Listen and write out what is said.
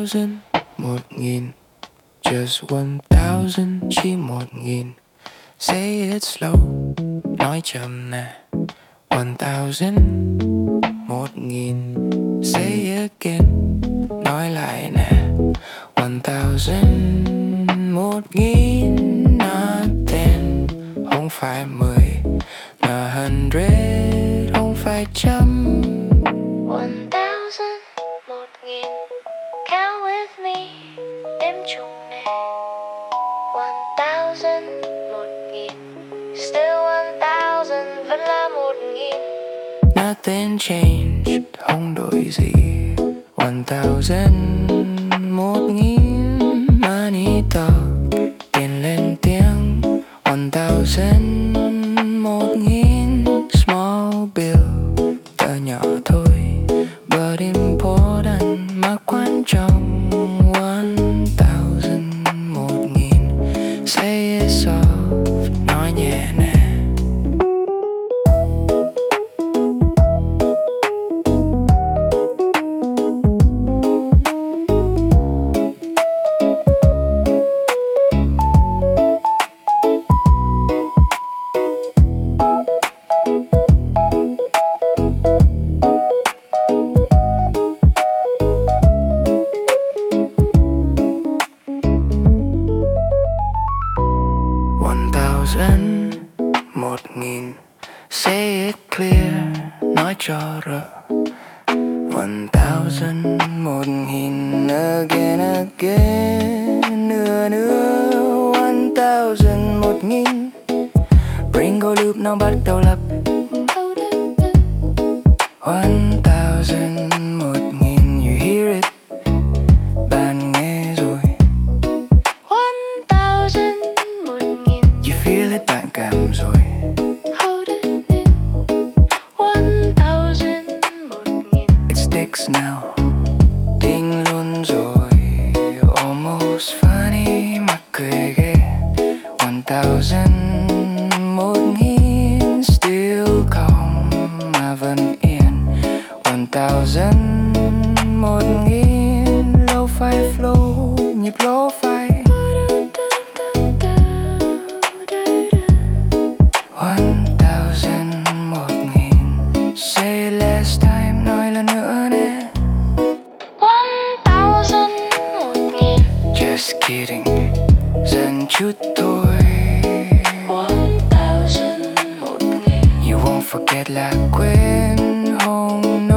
thousand, 1.000. Just 1,000, chỉ 1.000. Say it slow, nói chậm nè. 1,000, 1.000. Say it again, nói lại nè. 1,000, 1.000. Nothing, không phải 10. Not 100, không phải trăm. 1,000, 1.000. Count with me, đếm chung nè. 1,000, 1.000. Still 1,000, vẫn là 1.000. Nothing changed, không đổi gì. 1,000, 1.000. Money talk, tiền lên tiếng. 1,000, 1.000. Small bill, tờ nhỏ thôi, but important, mà quan trọng. 1,000, 1.000. Say it soft, nói nhẹ nè. Một nghìn. Say it clear, nói cho rõ. 1,000, 1.000. Again, again, nữa. 1,000, 1.000. Bingo loop nó bắt đầu lặp. 1,000, 1.000. You hear it, bạn nghe rồi. 1,000, 1.000. You feel it, bạn cảm rồi. Hold it in. 1,000, 1.000. It sticks now, tin luôn rồi. Almost funny, mắc cười ghê. 1,000, 1.000. Still calm, mà vẫn yên. 1,000, 1.000. Lo-fi flow, nhịp lo-fi. 1,000, 1.000. Say last time, nói lần nữa nè. 1,000, 1.000. Just kidding, dần chút thôi. 1,000, 1.000. You won't forget là quên. Oh no.